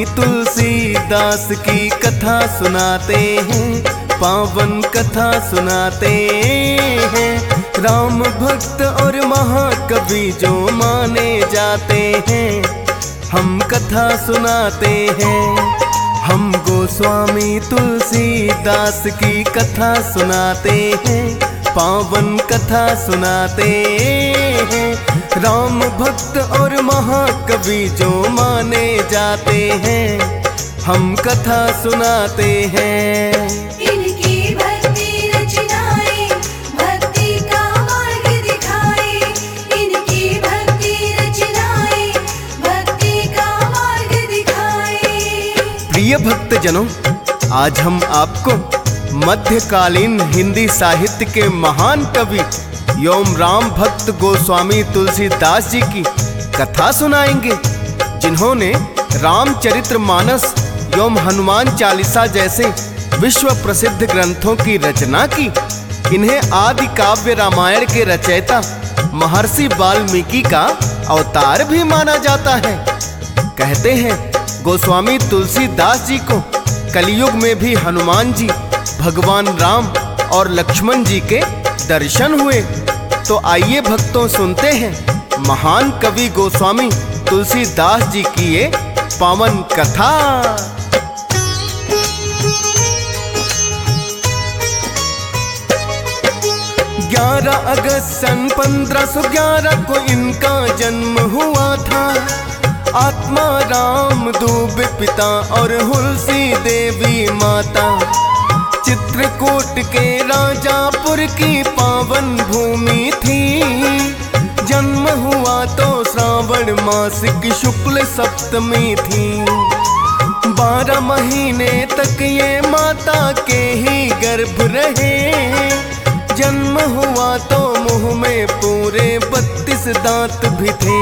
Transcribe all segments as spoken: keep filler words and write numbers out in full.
तुलसीदास की कथा सुनाते हैं, पावन कथा सुनाते हैं। राम भक्त और महाकवि जो माने जाते हैं, हम कथा सुनाते हैं। हम गोस्वामी तुलसीदास की कथा सुनाते हैं, पावन कथा सुनाते हैं। राम भक्त और महाकवि जो माने जाते हैं, हम कथा सुनाते हैं। इनकी भक्ति रचनाएं भक्ति का मार्ग दिखाए, इनकी भक्ति रचनाएं भक्ति का मार्ग दिखाए। प्रिय भक्तजनों, आज हम आपको मध्यकालीन हिंदी साहित्य के महान कवि एवं राम भक्त गोस्वामी तुलसीदास जी की कथा सुनाएंगे, जिन्होंने रामचरितमानस एवं हनुमान चालीसा जैसे विश्व प्रसिद्ध ग्रंथों की रचना की। इन्हें आदि काव्य रामायण के रचयिता महर्षि वाल्मीकि का अवतार भी माना जाता है। कहते हैं गोस्वामी तुलसीदास जी को कलयुग में भी हनुमान जी, भगवान राम और लक्ष्मण जी के दर्शन हुए। तो आइए भक्तों, सुनते हैं महान कवि गोस्वामी तुलसीदास जी की ये पावन कथा। ग्यारह अगस्त सन पंद्रह सौ ग्यारह को इनका जन्म हुआ था। आत्मा राम दूब पिता और हुलसी देवी माता। चित्रकूट के राजापुर की पावन भूमि थी। जन्म हुआ तो श्रावण मास की शुक्ल सप्तमी थी। बारह महीने तक ये माता के ही गर्भ रहे। जन्म हुआ तो मुंह में पूरे बत्तीस दांत भी थे।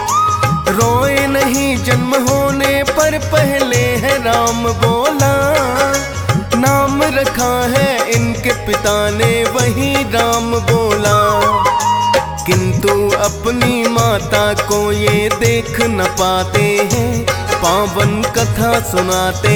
रोए नहीं जन्म होने पर, पहले है राम बोला। नाम रखा है इनके पिता ने वही राम बोला। किंतु अपनी माता को ये देख न पाते हैं, पावन कथा सुनाते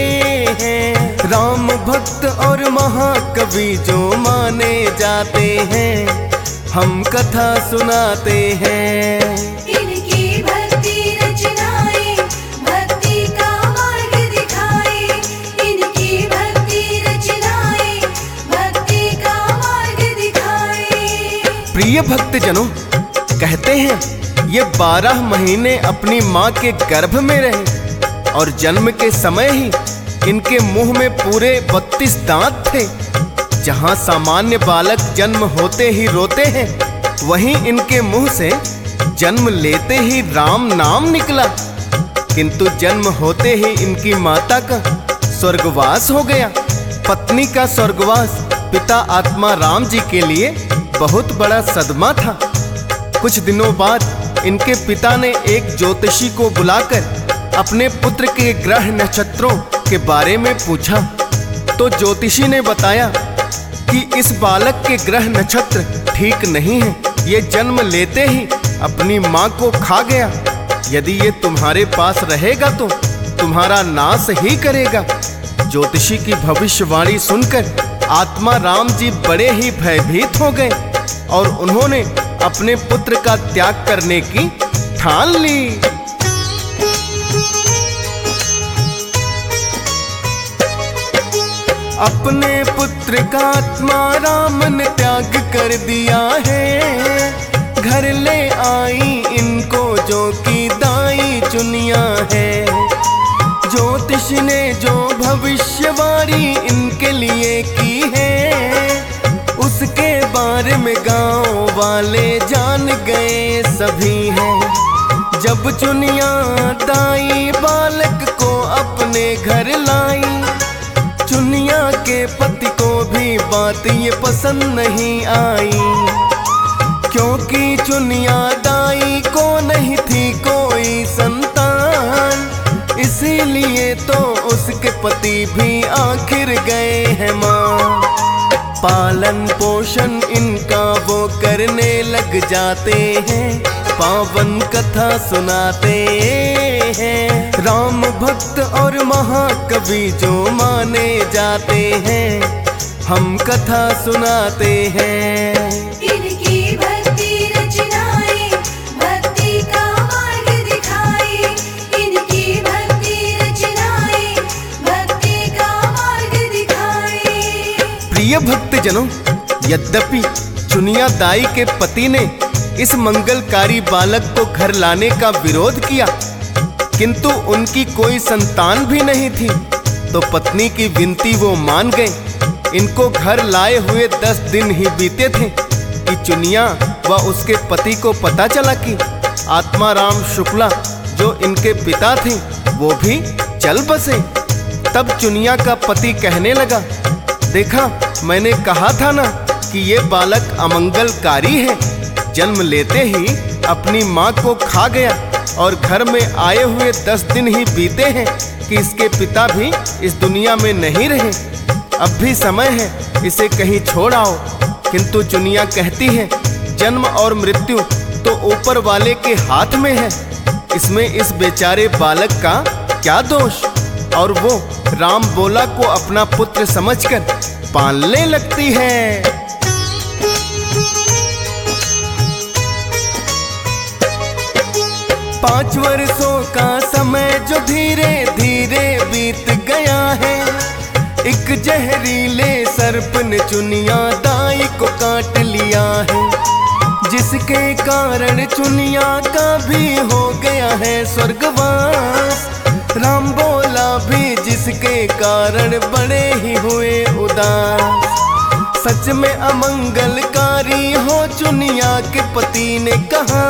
हैं। राम भक्त और महाकवि जो माने जाते हैं, हम कथा सुनाते हैं। इनकी भक्ति रचनाएं भक्ति का मार्ग दिखाए, इनकी भक्ति रचनाएं भक्ति का मार्ग दिखाए। प्रिय भक्तजनों, कहते हैं ये बारह महीने अपनी माँ के गर्भ में रहे और जन्म के समय ही इनके मुंह में पूरे बत्तीस दांत थे। जहाँ सामान्य बालक जन्म होते ही रोते हैं, वहीं इनके मुंह से जन्म लेते ही राम नाम निकला। किंतु जन्म होते ही इनकी माता का स्वर्गवास हो गया। पत्नी का स्वर्गवास पिता आत्मा राम जी के लिए बहुत बड़ा सदमा था। कुछ दिनों बाद इनके पिता ने एक ज्योतिषी को बुलाकर अपने पुत्र के ग्रह नक्षत्रों के बारे में पूछा। तो ज्योतिषी ने बताया कि इस बालक के ग्रह नक्षत्र ठीक नहीं है। ये जन्म लेते ही अपनी माँ को खा गया। यदि ये तुम्हारे पास रहेगा तो तुम्हारा नाश ही करेगा। ज्योतिषी की भविष्यवाणी सुनकर आत्मा राम जी बड़े ही भयभीत हो गए और उन्होंने अपने पुत्र का त्याग करने की ठान ली। अपने पुत्र का आत्मा राम ने त्याग कर दिया है। घर ले आई इनको जो की दाई चुनिया है। ज्योतिष ने जो भविष्यवाणी इनके लिए की है, उसके बारे में गांव वाले जान गए सभी हैं। जब चुनिया दाई बालक को अपने घर लाई, चुनिया के पति को भी बात ये पसंद नहीं आई। क्योंकि चुनिया दाई को नहीं थी कोई संतान, इसीलिए तो उसके पति भी आखिर गए हैं माँ। पालन पोषण इनका वो करने लग जाते हैं। पावन कथा सुनाते हैं। राम भक्त और महाकवि जो माने जाते हैं, हम कथा सुनाते हैं। इनकी भक्ति रचनाएं भक्ति का मार्ग दिखाए। इनकी भक्ति रचनाएं भक्ति का मार्ग दिखाए। प्रिय भक्तजनों, यद्यपि चुनिया दाई के पति ने इस मंगलकारी बालक को घर लाने का विरोध किया, किंतु उनकी कोई संतान भी नहीं थी, तो पत्नी की विनती वो मान गए। इनको घर लाए हुए दस दिन ही बीते थे कि चुनिया व उसके पति को पता चला कि आत्माराम शुक्ला जो इनके पिता थे वो भी चल बसे। तब चुनिया का पति कहने लगा, देखा मैंने कहा था ना कि ये बालक अमंगलकारी है। जन्म लेते ही अपनी माँ को खा गया और घर में आए हुए दस दिन ही बीते हैं कि इसके पिता भी इस दुनिया में नहीं रहे। अब भी समय है, इसे कहीं छोड़ आओ। किंतु चुनिया कहती है, जन्म और मृत्यु तो ऊपर वाले के हाथ में है, इसमें इस बेचारे बालक का क्या दोष। और वो राम बोला को अपना पुत्र समझकर पालने लगती है। पांच वर्षों का समय जो धीरे धीरे बीत गया है, एक जहरीले सर्प ने चुनिया दाई को काट लिया है, जिसके कारण चुनिया का भी हो गया है स्वर्गवास। राम बोला भी जिसके कारण बड़े ही हुए उदास। सच में अमंगलकारी हो चुनिया के पति ने कहा,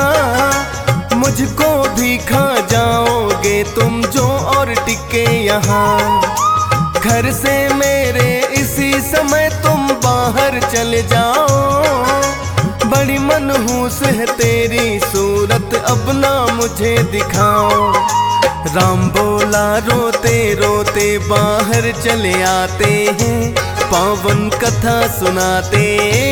मुझको भी खा जाओगे तुम जो और टिके यहाँ। घर से मेरे इसी समय तुम बाहर चले जाओ। बड़ी मनहूस है तेरी सूरत, अब ना मुझे दिखाओ। राम बोला रोते रोते बाहर चले आते हैं, पावन कथा सुनाते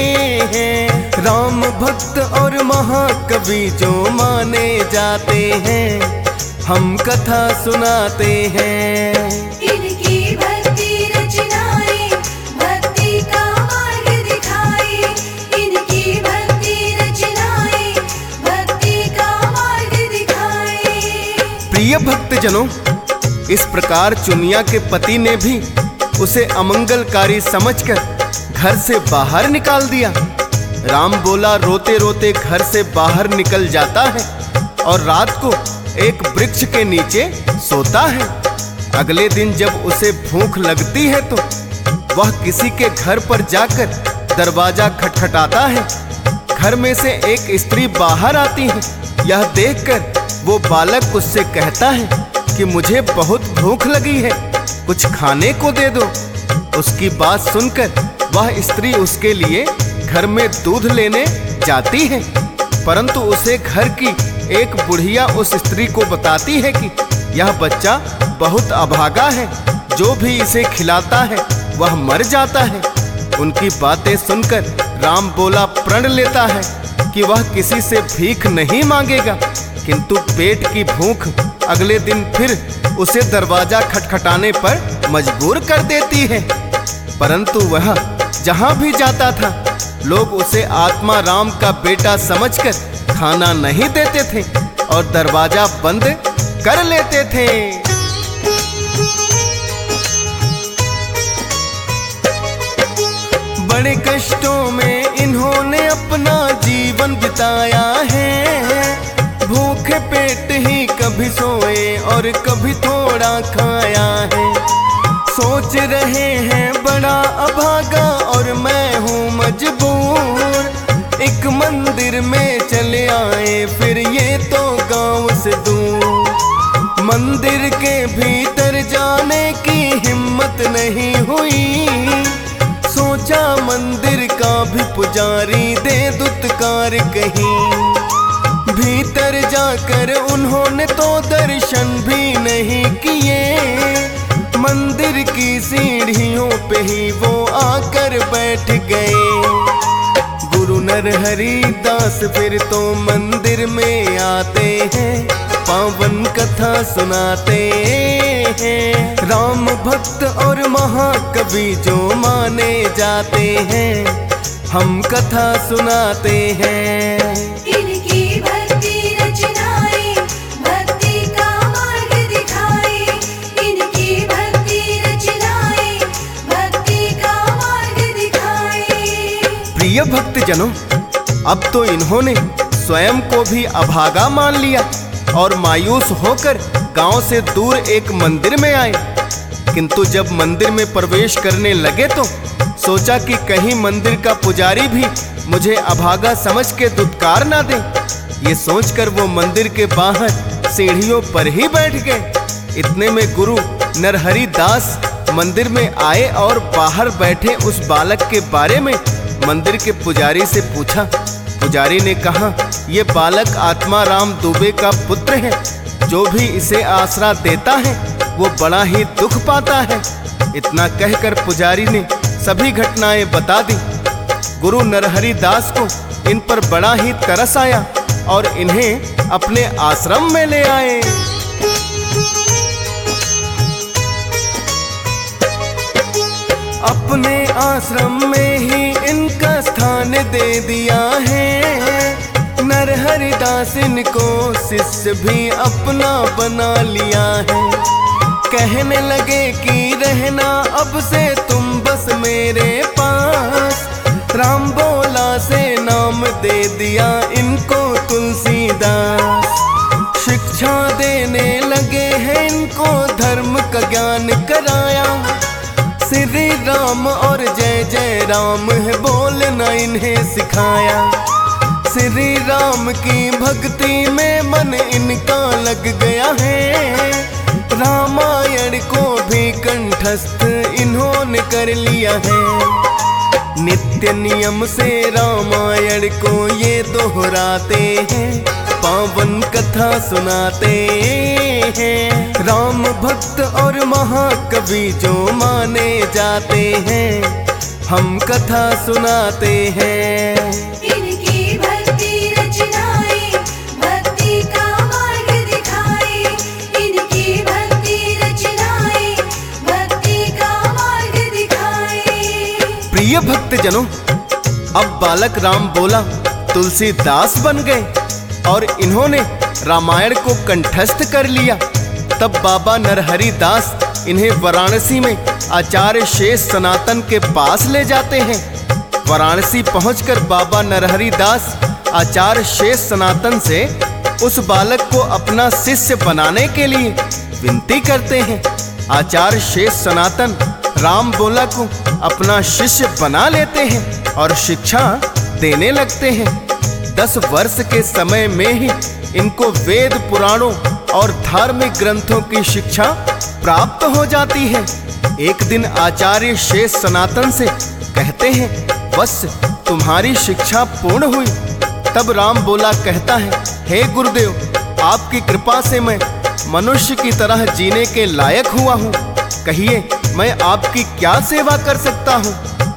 हैं। राम भक्त और महाकवि जो माने जाते हैं, हम कथा सुनाते हैं। इनकी भक्ति रचनाएं भक्ति का मार्ग दिखाए। इनकी भक्ति रचनाएं भक्ति का मार्ग दिखाए। प्रिय भक्तजनों, इस प्रकार चुनिया के पति ने भी उसे अमंगलकारी समझकर घर से बाहर निकाल दिया। राम बोला रोते रोते घर से बाहर निकल जाता है और रात को एक वृक्ष के नीचे सोता है। अगले दिन जब उसे भूख लगती है तो वह किसी के घर पर जाकर दरवाजा खटखटाता है। घर में से एक स्त्री बाहर आती है। यह देखकर वो बालक उससे कहता है कि मुझे बहुत भूख लगी है, कुछ खाने को दे दो। उसकी बात सुनकर वह स्त्री उसके लिए घर में दूध लेने जाती है, परंतु उसे घर की एक बुढ़िया उस स्त्री को बताती है कि यह बच्चा बहुत अभागा है, जो भी इसे खिलाता है वह मर जाता है। उनकी बातें सुनकर राम बोला प्रण लेता है कि वह किसी से भीख नहीं मांगेगा, किंतु पेट की भूख अगले दिन फिर उसे दरवाजा खटखटाने पर मजबूर कर देती है। परंतु वह जहां भी जाता था लोग उसे आत्मा राम का बेटा समझकर खाना नहीं देते थे और दरवाजा बंद कर लेते थे। बड़े कष्टों में इन्होंने अपना जीवन बिताया है। भूखे पेट ही कभी सोए और कभी थोड़ा खाया है। सोच रहे हैं बड़ा अभागा और मैं हूँ मजबूर। एक मंदिर में चले आए फिर ये तो गांव से दूर। मंदिर के भीतर जाने की हिम्मत नहीं हुई। सोचा मंदिर का भी पुजारी दे दुत्कार कहीं। भीतर जाकर उन्होंने तो दर्शन भी नहीं किए। मंदिर की सीढ़ियों पे ही वो आकर बैठ गए। गुरु नरहरि दास फिर तो मंदिर में आते हैं, पावन कथा सुनाते हैं। राम भक्त और महाकवि जो माने जाते हैं, हम कथा सुनाते हैं। इनकी भक्ति रचनाएं भक्ति का मार्ग दिखाए, इनकी भक्ति रचनाएं भक्ति का मार्ग दिखाए। प्रिय भक्तजनों, अब तो इन्होंने स्वयं को भी अभागा मान लिया और मायूस होकर गांव से दूर एक मंदिर में आए। किंतु जब मंदिर में प्रवेश करने लगे तो सोचा कि कहीं मंदिर का पुजारी भी मुझे अभागा समझ के दुत्कार ना दे। ये सोचकर वो मंदिर के बाहर सीढ़ियों पर ही बैठ गए। इतने में गुरु नरहरि दास मंदिर में आए और बाहर बैठे उस बालक के बारे में मंदिर के पुजारी से पूछा। पुजारी ने कहा, ये बालक आत्मा राम दुबे का पुत्र है। जो भी इसे आसरा देता है वो बड़ा ही दुख पाता है। इतना कहकर पुजारी ने सभी घटनाएं बता दी। गुरु नरहरि दास को इन पर बड़ा ही तरस आया और इन्हें अपने आश्रम में ले आए। अपने आश्रम में ही इनका स्थान दे दिया है। नरहरि दास इनको शिष्य भी अपना बना लिया है। कहने लगे कि रहना अब से तुम बस मेरे पास। राम बोला से नाम दे दिया इनको तुलसीदास। शिक्षा देने लगे हैं इनको, धर्म का ज्ञान कराया। श्री राम और जय जय राम है बोलना इन्हें सिखाया। श्री राम की भक्ति में मन इनका लग गया है। रामायण को भी कंठस्थ इन्होंने कर लिया है। नित्य नियम से रामायण को ये दोहराते हैं, पावन कथा सुनाते हैं। राम भक्त और महाकवि जो माने जाते हैं, हम कथा सुनाते हैं। इनकी भक्ति रचनाएं भक्ति का मार्ग दिखाए, इनकी भक्ति रचनाएं भक्ति का मार्ग दिखाए। प्रिय भक्तजनों, अब बालक राम बोला तुलसीदास बन गए और इन्होंने रामायण को कंठस्थ कर लिया। तब बाबा नरहरि दास इन्हें वाराणसी में आचार्य शेष सनातन के पास ले जाते हैं। वाराणसी पहुंचकर बाबा नरहरि दास आचार्य शेष सनातन से उस बालक को अपना शिष्य बनाने के लिए विनती करते हैं। आचार्य शेष सनातन राम बोला को अपना शिष्य बना लेते हैं और शिक्षा देने लगते हैं। दस वर्ष के समय में ही इनको वेद पुराणों और धार्मिक ग्रंथों की शिक्षा प्राप्त हो जाती है। एक दिन आचार्य शेष सनातन से कहते हैं, बस तुम्हारी शिक्षा पूर्ण हुई। तब राम बोला कहता है, हे गुरुदेव, आपकी कृपा से मैं मनुष्य की तरह जीने के लायक हुआ हूँ। कहिए मैं आपकी क्या सेवा कर सकता हूँ।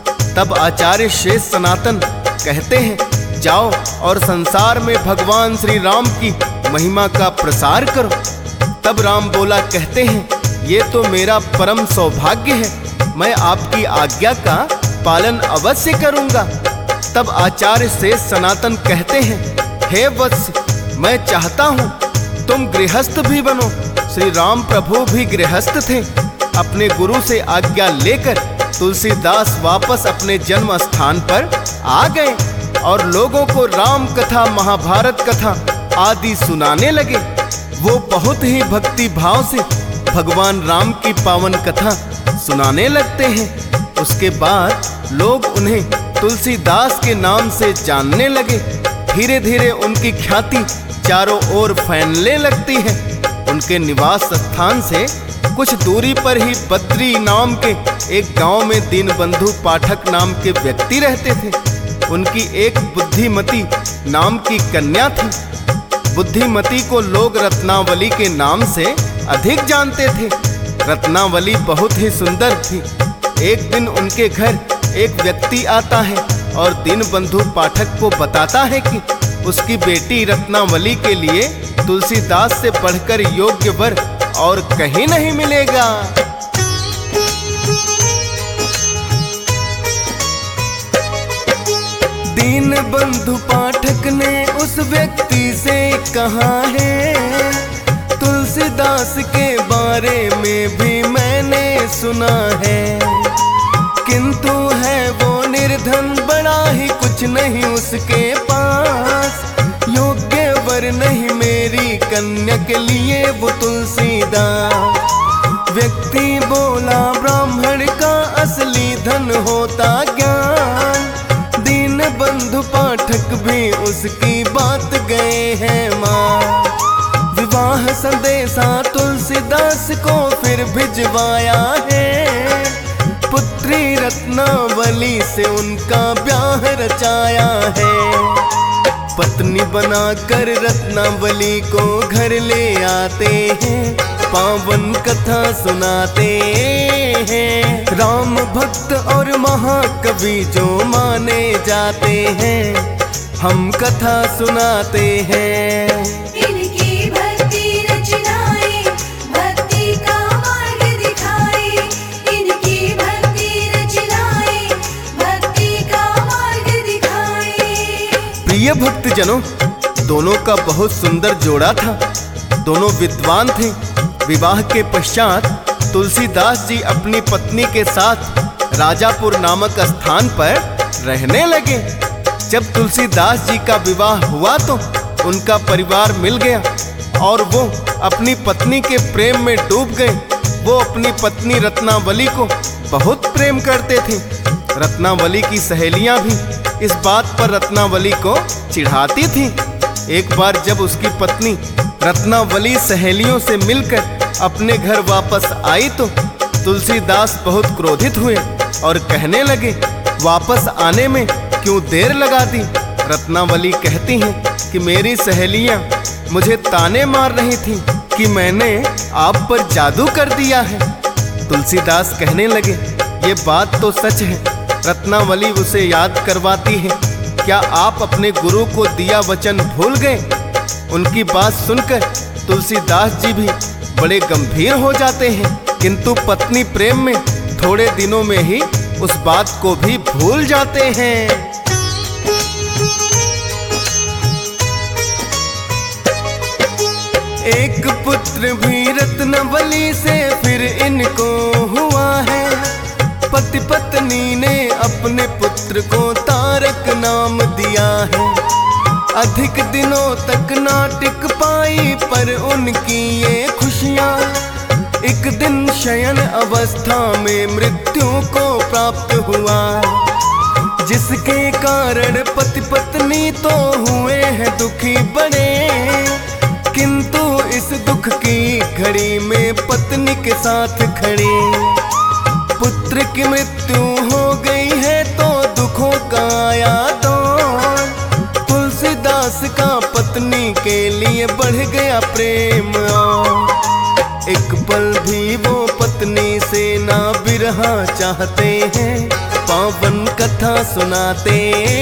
तब आचार्य शेष सनातन कहते हैं, जाओ और संसार में भगवान श्री राम की महिमा का प्रसार करो। तब राम बोला कहते हैं, ये तो मेरा परम सौभाग्य है, मैं आपकी आज्ञा का पालन अवश्य करूंगा। तब आचार्य शेष सनातन कहते हैं, हे वत्स, मैं चाहता हूँ तुम गृहस्थ भी बनो। श्री राम प्रभु भी गृहस्थ थे। अपने गुरु से आज्ञा लेकर तुलसीदास वापस अपने जन्म स्थान पर आ गए और लोगों को राम कथा, महाभारत कथा आदि सुनाने लगे। वो बहुत ही भक्ति भाव से भगवान राम की पावन कथा सुनाने लगते हैं। उसके बाद लोग उन्हें तुलसीदास के नाम से जानने लगे। धीरे धीरे उनकी ख्याति चारों ओर फैलने लगती है। उनके निवास स्थान से कुछ दूरी पर ही बद्री नाम के एक गांव में दीनबंधु पाठक नाम के व्यक्ति रहते थे। उनकी एक बुद्धिमती नाम की कन्या थी। बुद्धिमती को लोग रत्नावली के नाम से अधिक जानते थे। रत्नावली बहुत ही सुंदर थी। एक दिन उनके घर एक व्यक्ति आता है और दीनबंधु पाठक को बताता है कि उसकी बेटी रत्नावली के लिए तुलसीदास से बढ़कर योग्य वर और कहीं नहीं मिलेगा। दीनबंधु पाठक ने उस व्यक्ति से कहा है, तुलसीदास के बारे में भी मैंने सुना है, किंतु है वो निर्धन, बड़ा ही कुछ नहीं उसके पास, योग्य वर नहीं मेरी कन्या के लिए वो तुलसीदास। व्यक्ति बोला ब्राह्मण का असली धन होता ज्ञान, दीनबंधु पाठक भी उसकी बात गए हैं मान। विवाह संदेशा तुलसीदास को फिर भिजवाया है, पुत्री रत्नावली से उनका ब्याह रचाया है। पत्नी बनाकर रत्नावली को घर ले आते हैं, पावन कथा सुनाते हैं। राम भक्त और महाकवि जो माने जाते हैं, हम कथा सुनाते हैं। इनकी भक्ति रचनाएं भक्ति का मार्ग दिखाए, इनकी भक्ति रचनाएं भक्ति का मार्ग दिखाए। प्रिय भक्त जनों, दोनों का बहुत सुंदर जोड़ा था, दोनों विद्वान थे। विवाह के पश्चात तुलसीदास जी अपनी पत्नी के साथ राजापुर नामक स्थान पर रहने लगे। जब तुलसीदास जी का विवाह हुआ तो उनका परिवार मिल गया और वो अपनी पत्नी के प्रेम में डूब गए। वो अपनी पत्नी रत्नावली को बहुत प्रेम करते थे। रत्नावली की सहेलियां भी इस बात पर रत्नावली को चिढ़ाती थीं। एक बार जब उसकी पत्नी रत्नावली सहेलियों से मिलकर अपने घर वापस आई तो तुलसीदास बहुत क्रोधित हुए और कहने लगे, वापस आने में क्यों देर लगा दी। रत्नावली कहती हैं कि मेरी सहेलियां मुझे ताने मार रही थीं कि मैंने आप पर जादू कर दिया है। तुलसीदास कहने लगे, ये बात तो सच है। रत्नावली उसे याद करवाती है, क्या आप अपने गुरु को दिया वचन भूल गए। उनकी बात सुनकर तुलसीदास जी भी बड़े गंभीर हो जाते हैं, किंतु पत्नी प्रेम में थोड़े दिनों में ही उस बात को भी भूल जाते हैं। एक पुत्र भी रत्नावली से फिर इनको हुआ है। पति पत्नी ने अपने पुत्र को तारक नाम दिया है। अधिक दिनों तक ना टिक पाई पर उनकी ये खुशियाँ, एक दिन शयन अवस्था में मृत्यु को प्राप्त हुआ, जिसके कारण पति पत्नी तो हुए हैं दुखी बड़े, किंतु इस दुख की घड़ी में पत्नी के साथ खड़े। पुत्र की मृत्यु हो गई है तो दुखों का आया दौर, तुलसीदास का पत्नी के लिए बढ़ गया प्रेम और एक पल भी वो पत्नी से ना बिरहा चाहते हैं, पावन कथा सुनाते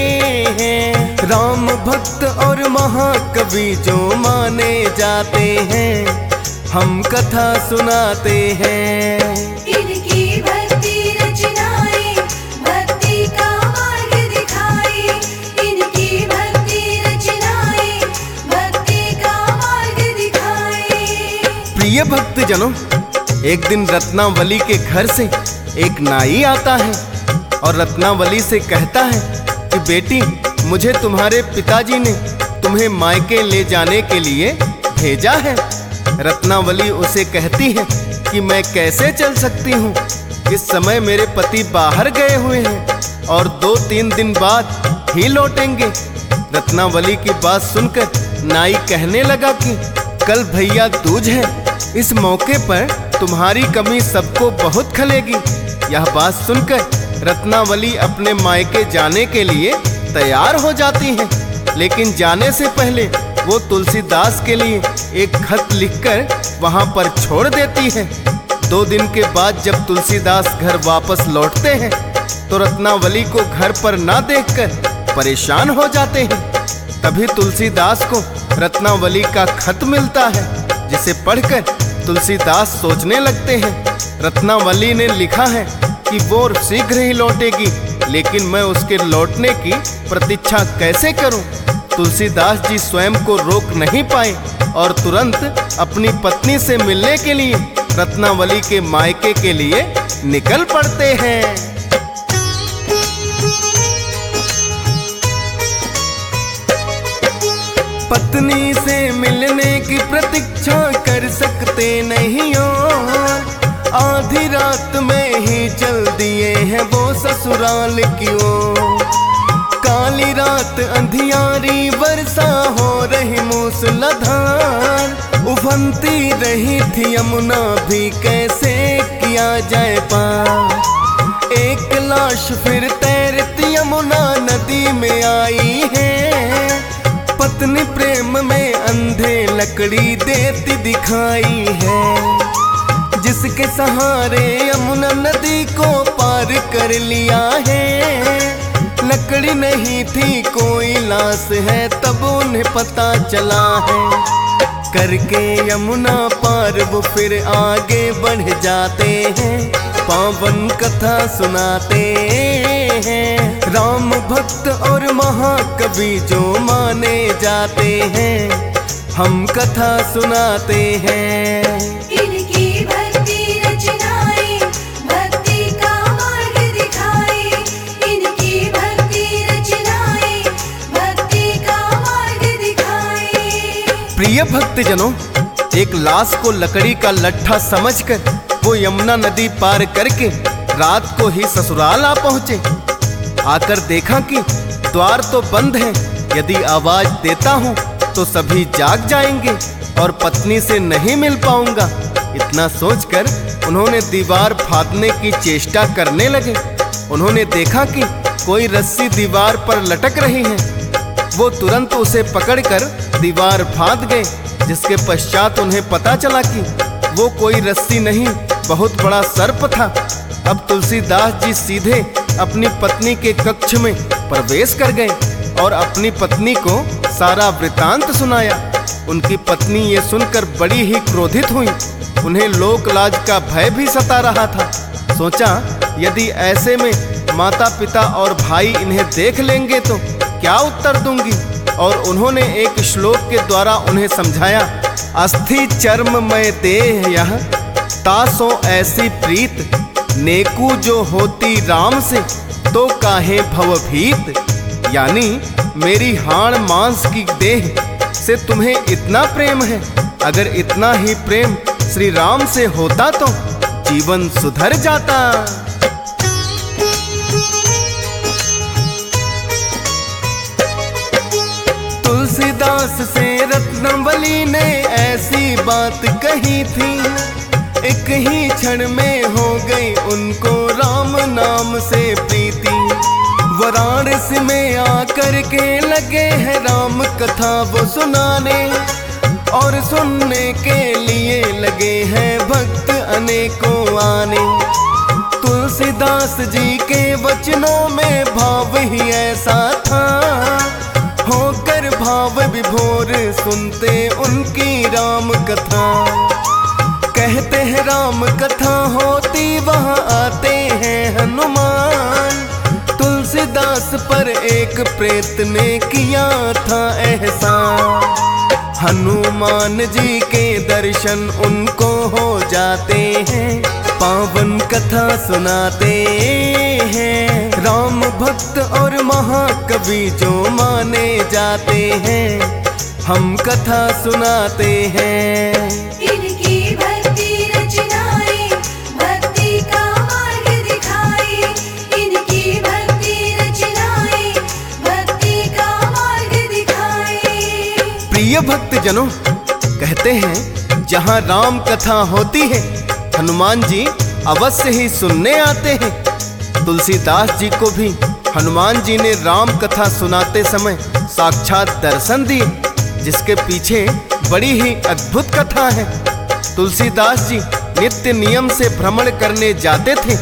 हैं। राम भक्त और महाकवि जो माने जाते हैं, हम कथा सुनाते हैं। इनकी भक्ति रचनाएं भक्ति का मार्ग दिखाए, इनकी भक्ति रचनाएं भक्ति का मार्ग दिखाए। प्रिय भक्त जनों, एक दिन रत्नावली के घर से एक नाई आता है और रत्नावली से कहता है कि बेटी, मुझे तुम्हारे पिताजी ने तुम्हें मायके ले जाने के लिए भेजा है। रत्नावली उसे कहती है कि मैं कैसे चल सकती हूँ, इस समय मेरे पति बाहर गए हुए हैं और दो तीन दिन बाद ही लौटेंगे। रत्नावली की बात सुनकर नाई कहने लगा कि कल भैया दूज है, इस मौके पर तुम्हारी कमी सबको बहुत खलेगी। यह बात सुनकर रत्नावली अपने मायके जाने के लिए तैयार हो जाती है, लेकिन जाने से पहले वो तुलसीदास के लिए एक खत लिखकर वहां पर छोड़ देती है। दो दिन के बाद जब तुलसीदास घर वापस लौटते हैं तो रत्नावली को घर पर ना देखकर परेशान हो जाते हैं। तभी तुलसीदास को रत्नावली का खत मिलता है, जिसे पढ़कर तुलसीदास सोचने लगते हैं। रत्नावली ने लिखा है कि वो शीघ्र ही लौटेगी, लेकिन मैं उसके लौटने की प्रतीक्षा कैसे करूं? तुलसीदास जी स्वयं को रोक नहीं पाए और तुरंत अपनी पत्नी से मिलने के लिए रत्नावली के मायके के लिए निकल पड़ते हैं। पत्नी से मिलने की प्रतीक्षा कर सकते नहीं और आधी रात में ही चल दिए हैं वो ससुराल की ओर। काली रात अंधियारी वर्षा हो रही मूसलाधार, उफनती रही थी यमुना भी कैसे किया जाए पार। एक लाश फिर तैरती यमुना नदी में आई है, पत्नी प्रेम में अंधे लकड़ी देती दिखाई है। जिसके सहारे यमुना नदी को पार कर लिया है, लकड़ी नहीं थी कोई लाश है तब उन्हें पता चला है। करके यमुना पार वो फिर आगे बढ़ जाते हैं, पावन कथा सुनाते हैं। राम भक्त और महाकवि जो माने जाते हैं, हम कथा सुनाते हैं। इनकी भक्ति रचनाएं भक्ति का मार्ग दिखाए, इनकी भक्ति रचनाएं भक्ति का मार्ग दिखाए। प्रिय भक्तजनों, एक लाश को लकड़ी का लट्ठा समझकर वो यमुना नदी पार करके रात को ही ससुराल आ पहुंचे। आकर देखा कि द्वार तो बंद है, यदि आवाज देता हूँ तो सभी जाग जाएंगे और पत्नी से नहीं मिल पाऊंगा। इतना सोचकर उन्होंने दीवार फाड़ने की चेष्टा करने लगे। उन्होंने देखा कि कोई रस्सी दीवार पर लटक रही है। वो तुरंत उसे पकड़कर दीवार फाड़ गए, जिसके पश्चात उन्हें पता चला कि वो कोई रस्सी नहीं, बहुत बड़ा सर्प था। अब तुलसीदास जी सीधे अपनी पत्नी के कक्ष में प्रवेश कर गए और अपनी पत्नी को सारा वृतांत सुनाया। उनकी पत्नी ये सुनकर बड़ी ही क्रोधित हुई। उन्हें लोक लाज का भय भी सता रहा था। सोचा, यदि ऐसे में माता पिता और भाई इन्हें देख लेंगे तो क्या उत्तर दूंगी। और उन्होंने एक श्लोक के द्वारा उन्हें समझाया, अस्थि चर्म में देह यह तासो ऐसी प्रीत, नेकू जो होती राम से तो काहे भवभीत। यानी मेरी हाड़ मांस की देह से तुम्हें इतना प्रेम है, अगर इतना ही प्रेम श्री राम से होता तो जीवन सुधर जाता। तुलसीदास से रत्नावली ने ऐसी बात कही थी, एक ही क्षण में हो गई उनको राम नाम से प्रीति। वाराणसी में आकर के लगे हैं राम कथा वो सुनाने, और सुनने के लिए लगे हैं भक्त अनेकों आने। तुलसीदास जी के वचनों में भाव ही ऐसा था, होकर भाव विभोर सुनते उनकी राम कथा। कहते हैं राम कथा होती वहाँ आते हैं हनुमान, तुलसीदास पर एक प्रेत ने किया था एहसान। हनुमान जी के दर्शन उनको हो जाते हैं, पावन कथा सुनाते हैं। राम भक्त और महाकवि जो माने जाते हैं, हम कथा सुनाते हैं। इनकी भक्ति रचनाएं भक्ति का मार्ग दिखाए, इनकी भक्ति रचनाएं भक्ति का मार्ग दिखाए। प्रिय भक्त जनों, कहते हैं जहाँ राम कथा होती है, हनुमान जी अवश्य ही सुनने आते हैं। तुलसीदास जी को भी हनुमान जी ने राम कथा सुनाते समय साक्षात दर्शन दिए, जिसके पीछे बड़ी ही अद्भुत कथा है। तुलसीदास जी नित्य नियम से भ्रमण करने जाते थे।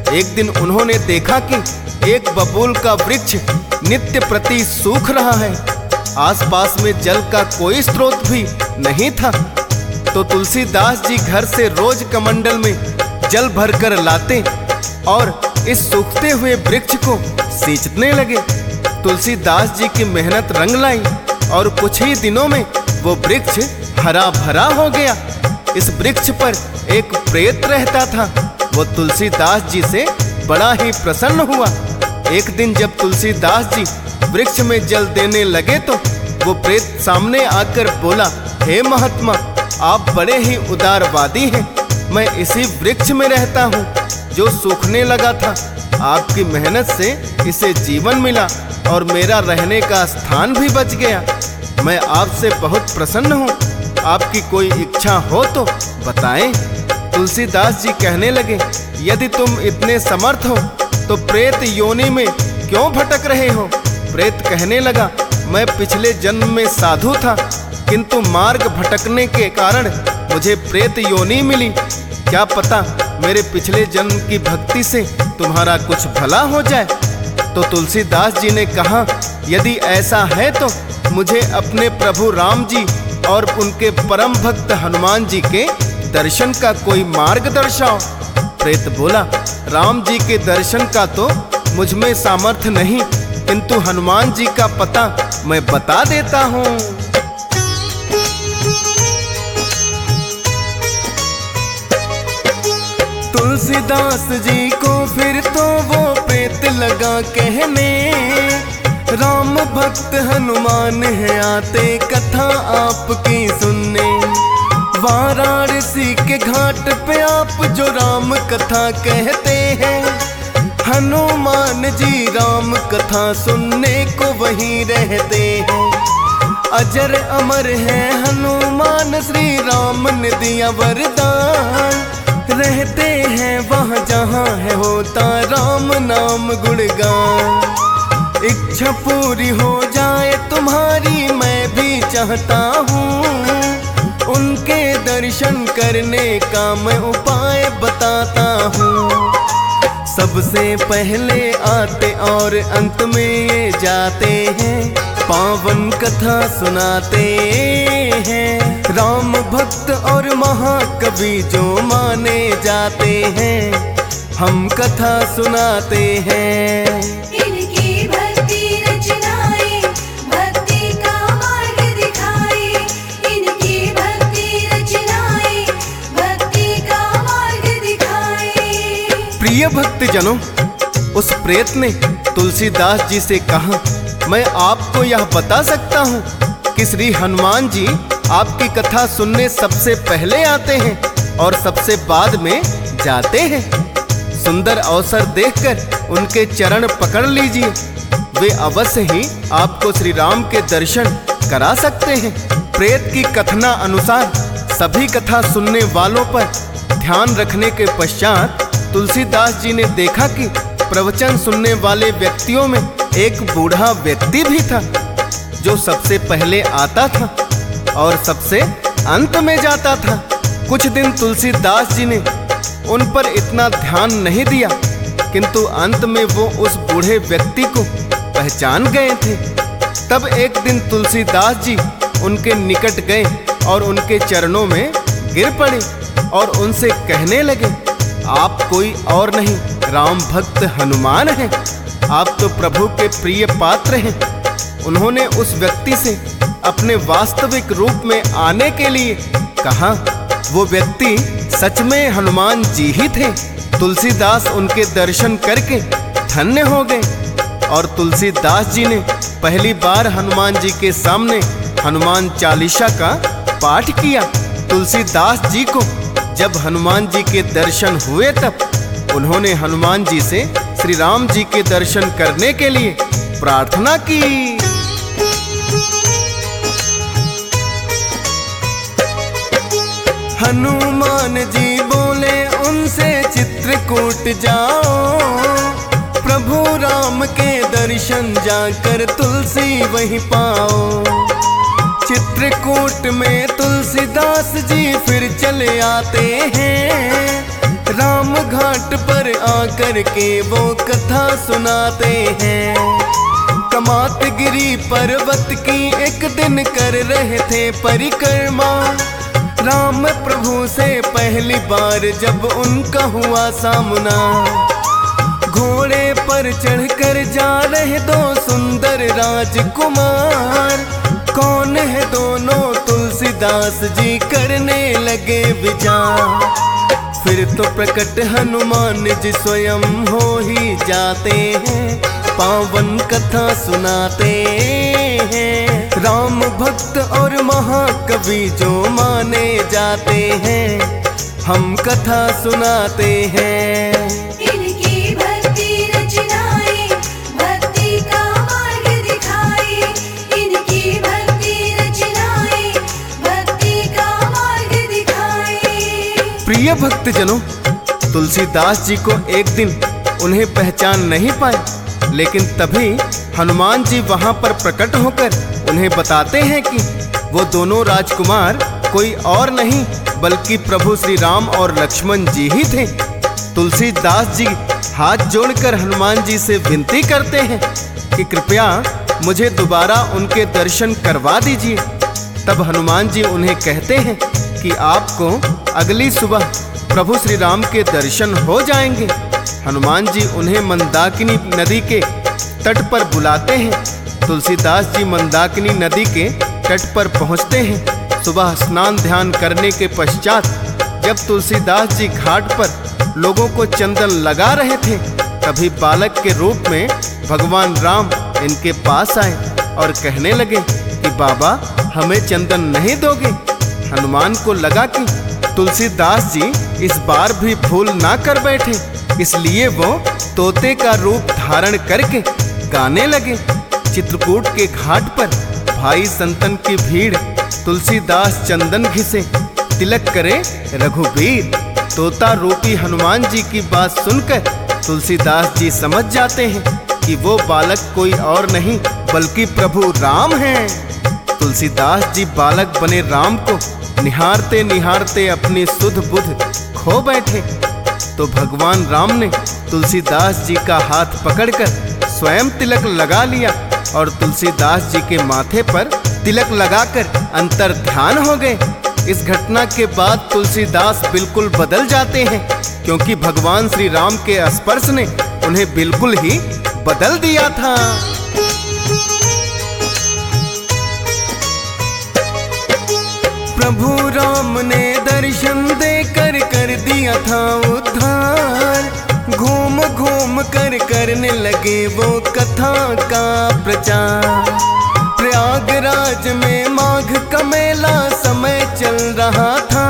एक दिन उन्होंने देखा कि एक बबूल का वृक्ष नित्य प्रति सूख रहा है। आसपास में जल का कोई स्रोत भी नहीं था। तो तुलसीदास जी घर से रोज कमंडल में जल भरकर लाते और इस सूखते हुए वृक्ष को सींचने लगे। तुलसीदास जी की मेहनत रंग लाई और कुछ ही दिनों में वो वृक्ष हरा भरा हो गया। इस वृक्ष पर एक प्रेत रहता था। वो तुलसीदास जी से बड़ा ही प्रसन्न हुआ। एक दिन जब तुलसीदास जी वृक्ष में जल देने लगे तो वो प्रेत सामने आकर बोला, हे महात्मा, आप बड़े ही उदारवादी हैं। मैं इसी वृक्ष में रहता हूँ जो सूखने लगा था। आपकी मेहनत से इसे जीवन मिला और मेरा रहने का स्थान भी बच गया। मैं आपसे बहुत प्रसन्न हूँ। आपकी कोई इच्छा हो तो बताएं। तुलसीदास जी कहने लगे, यदि तुम इतने समर्थ हो तो प्रेत योनि में क्यों भटक रहे हो? प्रेत कहने लगा, मैं पिछले जन्म में साधु था, किंतु मार्ग भटकने के कारण मुझे प्रेत योनि मिली। क्या पता मेरे पिछले जन्म की भक्ति से तुम्हारा कुछ भला हो जाए। तो तुलसीदास जी ने कहा, यदि ऐसा है तो मुझे अपने प्रभु राम जी और उनके परम भक्त हनुमान जी के दर्शन का कोई मार्ग दर्शाओ। प्रेत बोला, राम जी के दर्शन का तो मुझ में सामर्थ्य नहीं, किंतु हनुमान जी का पता मैं बता देता हूँ। तुलसीदास जी को फिर तो वो प्रेत लगा कहने, राम भक्त हनुमान है आते कथा आपकी सुनने। वाराणसी के घाट पे आप जो राम कथा कहते हैं, हनुमान जी राम कथा सुनने को वहीं रहते हैं। अजर अमर है हनुमान श्री राम ने दिया वरदान, रहते हैं वहाँ जहाँ है होता राम नाम गुणगान। इच्छा पूरी हो जाए तुम्हारी मैं भी चाहता हूँ, उनके दर्शन करने का मैं उपाय बताता हूँ। सबसे पहले आते और अंत में ये जाते हैं, पावन कथा सुनाते हैं। राम भक्त और महाकवि जो माने जाते हैं, हम कथा सुनाते हैं। इनकी भक्ति रचनाएं भक्ति का मार्ग दिखाए। इनकी भक्ति रचनाएं भक्ति का मार्ग दिखाए। प्रिय भक्तजनों, उस प्रेत ने तुलसीदास जी से कहा, मैं आपको यह बता सकता हूँ कि श्री हनुमान जी आपकी कथा सुनने सबसे पहले आते हैं और सबसे बाद में जाते हैं। सुंदर अवसर देखकर उनके चरण पकड़ लीजिए, वे अवश्य ही आपको श्री राम के दर्शन करा सकते हैं। प्रेत की कथना अनुसार सभी कथा सुनने वालों पर ध्यान रखने के पश्चात तुलसीदास जी ने देखा कि प्रवचन सुनने वाले व्यक्तियों में एक बूढ़ा व्यक्ति भी था, जो सबसे पहले आता था और सबसे अंत में जाता था। कुछ दिन तुलसीदास जी ने उन पर इतना ध्यान नहीं दिया, किंतु अंत में वो उस बूढ़े व्यक्ति को पहचान गए थे। तब एक दिन तुलसीदास जी उनके निकट गए और उनके चरणों में गिर पड़े और उनसे कहने लगे, आप कोई और नहीं राम भक्त हनुमान हैं। आप तो प्रभु के प्रिय पात्र हैं। उन्होंने उस व्यक्ति से अपने वास्तविक रूप में आने के लिए कहा। वो व्यक्ति सच में हनुमान जी ही थे। तुलसीदास उनके दर्शन करके धन्य हो गए और तुलसीदास जी ने पहली बार हनुमान जी के सामने हनुमान चालीसा का पाठ किया। तुलसीदास जी को जब हनुमान जी के दर्शन हुए तब उन्होंने हनुमान जी से श्री राम जी के दर्शन करने के लिए प्रार्थना की। हनुमान जी बोले उनसे, चित्रकूट जाओ, प्रभु राम के दर्शन जाकर तुलसी वहीं पाओ। चित्रकूट में तुलसीदास जी फिर चले आते हैं, राम घाट पर आकर के वो कथा सुनाते हैं। कमात गिरी पर्वत की एक दिन कर रहे थे परिक्रमा। राम प्रभु से पहली बार जब उनका हुआ सामना, घोड़े पर चढ़कर जा रहे दो सुंदर राजकुमार। कौन है दोनों तुलसीदास जी करने लगे विचार। फिर तो प्रकट हनुमान जी स्वयं हो ही जाते हैं, पावन कथा सुनाते हैं। राम भक्त और महाकवि जो माने जाते हैं, हम कथा सुनाते हैं। इनकी भक्ति रचनाएं भक्ति का मार्ग दिखाए। इनकी भक्ति रचनाएं भक्ति का मार्ग दिखाए। प्रिय भक्तजनों, तुलसीदास जी को एक दिन उन्हें पहचान नहीं पाए, लेकिन तभी हनुमान जी वहां पर प्रकट होकर उन्हें बताते हैं कि वो दोनों राजकुमार कोई और नहीं बल्कि प्रभु श्री राम और लक्ष्मण जी ही थे। तुलसीदास जी हाथ जोड़कर हनुमान जी से विनती करते हैं कि कृपया मुझे दोबारा उनके दर्शन करवा दीजिए। तब हनुमान जी उन्हें कहते हैं कि आपको अगली सुबह प्रभु श्री राम के दर्शन हो जाएंगे। हनुमान जी उन्हें मंदाकिनी नदी के तट पर बुलाते हैं। तुलसीदास जी मंदाकिनी नदी के तट पर पहुंचते हैं। सुबह स्नान ध्यान करने के पश्चात जब तुलसीदास जी घाट पर लोगों को चंदन लगा रहे थे, तभी बालक के रूप में भगवान राम इनके पास आए और कहने लगे कि बाबा हमें चंदन नहीं दोगे। हनुमान को लगा कि तुलसीदास जी इस बार भी भूल ना कर बैठे, इसलिए वो तोते का रूप धारण करके गाने लगे। चित्रकूट के घाट पर भाई संतन की भीड़, तुलसीदास चंदन घिसे तिलक करे रघुबीर। तोता रूपी हनुमान जी की बात सुनकर तुलसीदास जी समझ जाते हैं कि वो बालक कोई और नहीं बल्कि प्रभु राम हैं। तुलसीदास जी बालक बने राम को निहारते निहारते अपनी सुध बुध खो बैठे। तो भगवान राम ने तुलसीदास जी का हाथ पकड़कर स्वयं तिलक लगा लिया और तुलसीदास जी के माथे पर तिलक लगाकर अंतर ध्यान हो गए। इस घटना के बाद तुलसीदास बिल्कुल बदल जाते हैं, क्योंकि भगवान श्री राम के स्पर्श ने उन्हें बिल्कुल ही बदल दिया था। प्रभु राम ने दर्शन देकर कर दिया था उद्धार। घूम घूम कर करने लगे वो कथा का प्रचार। प्रयागराज में माघ का मेला समय चल रहा था,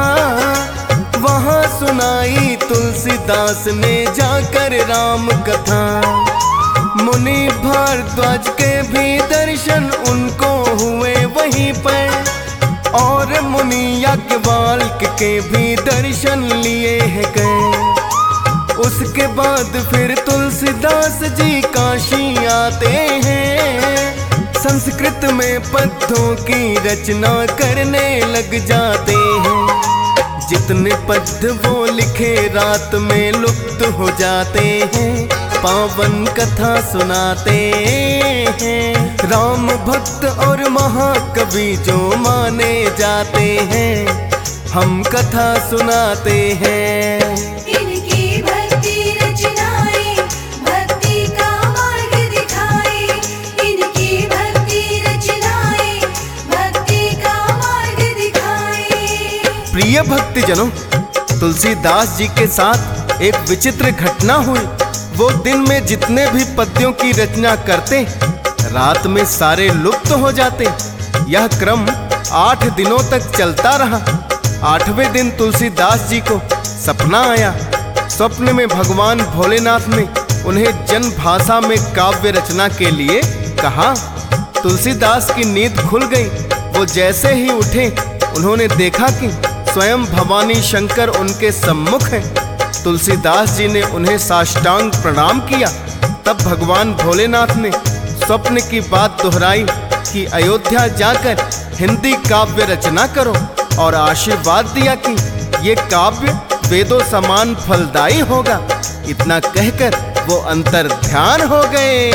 वहाँ सुनाई तुलसीदास ने जाकर राम कथा। मुनि भारद्वाज के भी दर्शन उनको हुए वहीं पर, और मुनि याज्ञवल्क्य के भी दर्शन लिए हैं गए। उसके बाद फिर तुलसीदास जी काशी आते हैं। संस्कृत में पद्यों की रचना करने लग जाते हैं। जितने पद्य वो लिखे रात में लुप्त हो जाते हैं, पावन कथा सुनाते हैं। राम भक्त और महाकवि जो माने जाते हैं, हम कथा सुनाते हैं। इनकी भक्ति रचनाएं भक्ति का मार्ग दिखाए। इनकी भक्ति रचनाएं भक्ति का मार्ग दिखाए। प्रिय भक्तजनों, तुलसीदास जी के साथ एक विचित्र घटना हुई। वो दिन में जितने भी पद्यों की रचना करते, रात में सारे लुप्त हो जाते। यह क्रम आठ दिनों तक चलता रहा। आठवें दिन तुलसीदास जी को सपना आया। स्वप्न में भगवान भोलेनाथ ने उन्हें जन भाषा में काव्य रचना के लिए कहा। तुलसीदास की नींद खुल गई। वो जैसे ही उठे, उन्होंने देखा कि स्वयं भवानी शंकर उनके सम्मुख हैं। तुलसीदास जी ने उन्हें साष्टांग प्रणाम किया। तब भगवान भोलेनाथ ने स्वप्न की बात दोहराई कि अयोध्या जाकर हिंदी काव्य रचना करो, और आशीर्वाद दिया कि ये काव्य वेदों समान फलदायी होगा। इतना कहकर वो अंतर ध्यान हो गए।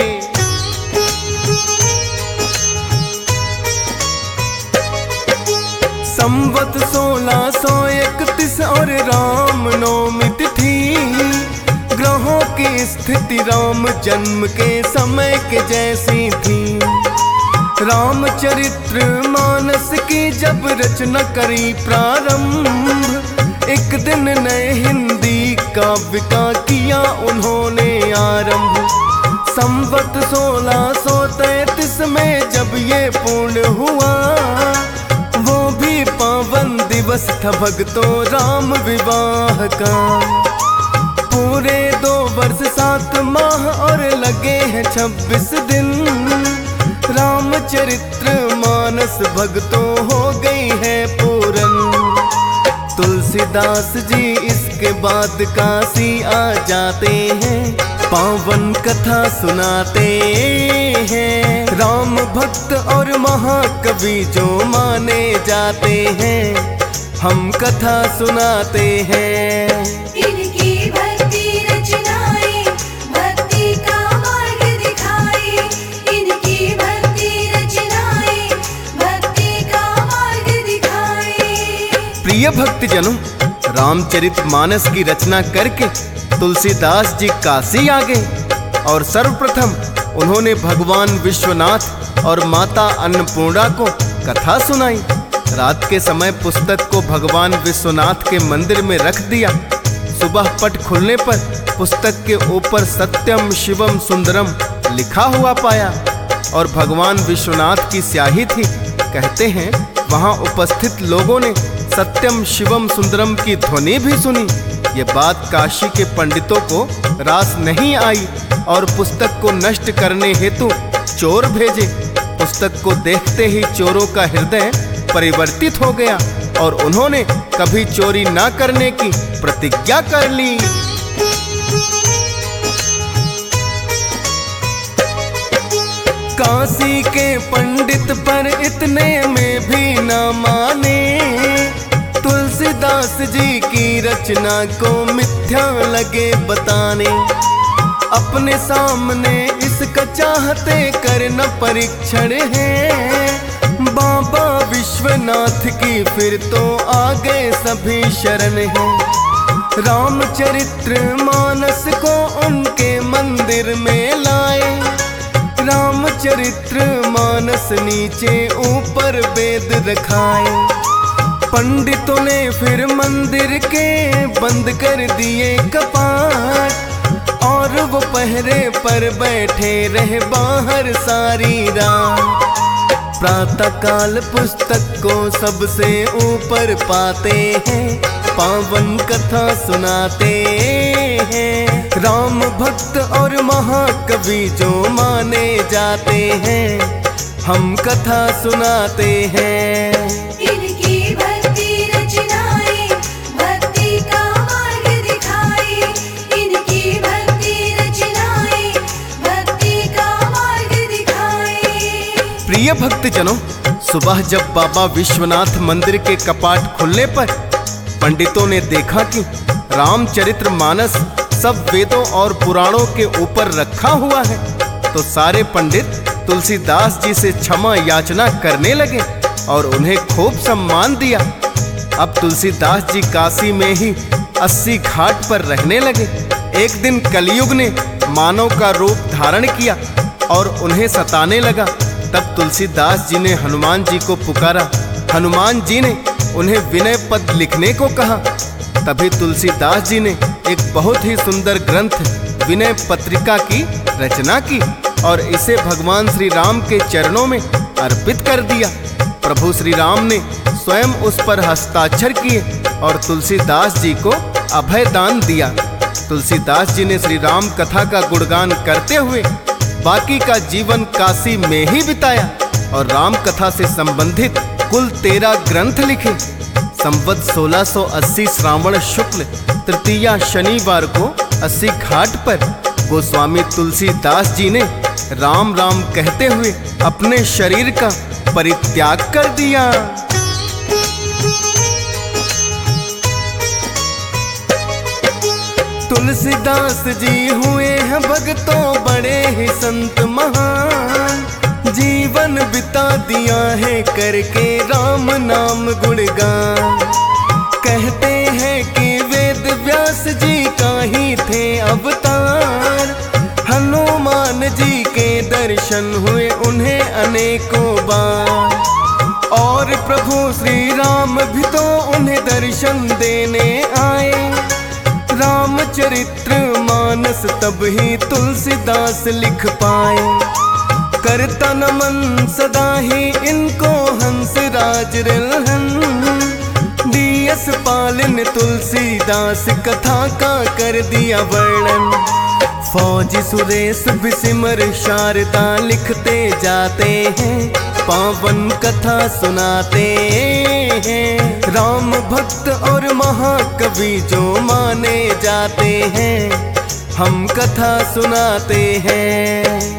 संवत सोलह सौ इकतीस और राम नवमी तिथि, ग्रहों की स्थिति राम जन्म के समय के जैसी थी। रामचरित्र मानस की जब रचना करी प्रारंभ, एक दिन नए हिंदी काव्य का किया उन्होंने आरंभ। संवत सोलह सौ तैतीस में जब ये पूर्ण हुआ, वो भी पावन दिवस था भक्तों राम विवाह का। पूरे दो वर्ष सात माह और लगे हैं छब्बीस दिन, रामचरित्र मानस भक्तों हो गई है पूरन। तुलसीदास जी इसके बाद काशी आ जाते हैं, पावन कथा सुनाते हैं। राम भक्त और महाकवि जो माने जाते हैं, हम कथा सुनाते हैं। इनकी भक्ति रचनाएं भक्ति का मार्ग दिखाए, इनकी भक्ति रचनाएं भक्ति का मार्ग दिखाए। प्रिय भक्तजनों, रामचरितमानस की रचना करके तुलसीदास जी काशी आ गए और सर्वप्रथम उन्होंने भगवान विश्वनाथ और माता अन्नपूर्णा को कथा सुनाई। रात के समय पुस्तक को भगवान विश्वनाथ के मंदिर में रख दिया। सुबह पट खुलने पर पुस्तक के ऊपर सत्यम शिवम सुंदरम लिखा हुआ पाया और भगवान विश्वनाथ की स्याही थी। कहते हैं वहां उपस्थित लोगों ने सत्यम शिवम सुंदरम की ध्वनि भी सुनी। ये बात काशी के पंडितों को रास नहीं आई और पुस्तक को नष्ट करने हेतु चोर भेजे। पुस्तक को देखते ही चोरों का हृदय परिवर्तित हो गया और उन्होंने कभी चोरी ना करने की प्रतिज्ञा कर ली। काशी के पंडित पर इतने में भी ना माने, तुलसीदास जी की रचना को मिथ्या लगे बताने। अपने सामने इसका चाहते करना परीक्षण है, बाबा विश्वनाथ की फिर तो आ गए सभी शरण है। रामचरित्र मानस को उनके मंदिर में लाए, रामचरित्र मानस नीचे ऊपर वेद रखाए। पंडितों ने फिर मंदिर के बंद कर दिए कपाट और वो पहरे पर बैठे रहे बाहर सारी रात। प्रातः काल पुस्तक को सबसे ऊपर पाते हैं, पावन कथा सुनाते हैं। राम भक्त और महाकवि जो माने जाते हैं, हम कथा सुनाते हैं। इनकी भक्ति रचनाएं भक्ति का मार्ग दिखाए, इनकी भक्ति रचनाएं भक्ति का मार्ग दिखाए। प्रिय भक्तजनों, सुबह जब बाबा विश्वनाथ मंदिर के कपाट खुलने पर पंडितों ने देखा कि रामचरितमानस सब वेदों और पुराणों के ऊपर रखा हुआ है, तो सारे पंडित तुलसीदास जी से क्षमा याचना करने लगे और उन्हें खूब सम्मान दिया। अब तुलसीदास जी काशी में ही अस्सी घाट पर रहने लगे। एक दिन कलयुग ने मानव का रूप धारण किया और उन्हें सताने लगा। तब तुलसीदास जी ने हनुमान जी को पुकारा। हनुमान जी ने उन्हें विनय पद लिखने को कहा। तभी तुलसीदास जी ने एक बहुत ही सुंदर ग्रंथ विनय पत्रिका की रचना की और इसे भगवान श्री राम के चरणों में अर्पित कर दिया। प्रभु श्री राम ने स्वयं उस पर हस्ताक्षर किए और तुलसीदास जी को अभय दान दिया। तुलसीदास जी ने श्री राम कथा का गुणगान करते हुए बाकी का जीवन काशी में ही बिताया और राम कथा से संबंधित कुल तेरह ग्रंथ लिखे। संवत सोलह सौ अस्सी श्रावण शुक्ल तृतीया शनिवार को अस्सी घाट पर गोस्वामी तुलसीदास जी ने राम राम कहते हुए अपने शरीर का परित्याग कर दिया। तुलसीदास जी हुए हैं भक्तों बड़े ही संत महान, जीवन बिता दिया है करके राम नाम गुणगान। कहते हैं कि वेद व्यास जी का ही थे अवतार, हनुमान जी के दर्शन हुए उन्हें अनेकों बार, और प्रभु श्री राम भी तो उन्हें दर्शन देने आए। रामचरित्र मानस तब ही तुलसीदास लिख पाए, करता नमन सदा ही इनको हंसराज रिलहन। डीएस पाल ने तुलसीदास कथा का कर दिया वर्णन, फौजी सुरेश भी सिमर शारदा लिखते जाते हैं, पावन कथा सुनाते हैं। राम भक्त और महाकवि जो माने जाते हैं, हम कथा सुनाते हैं।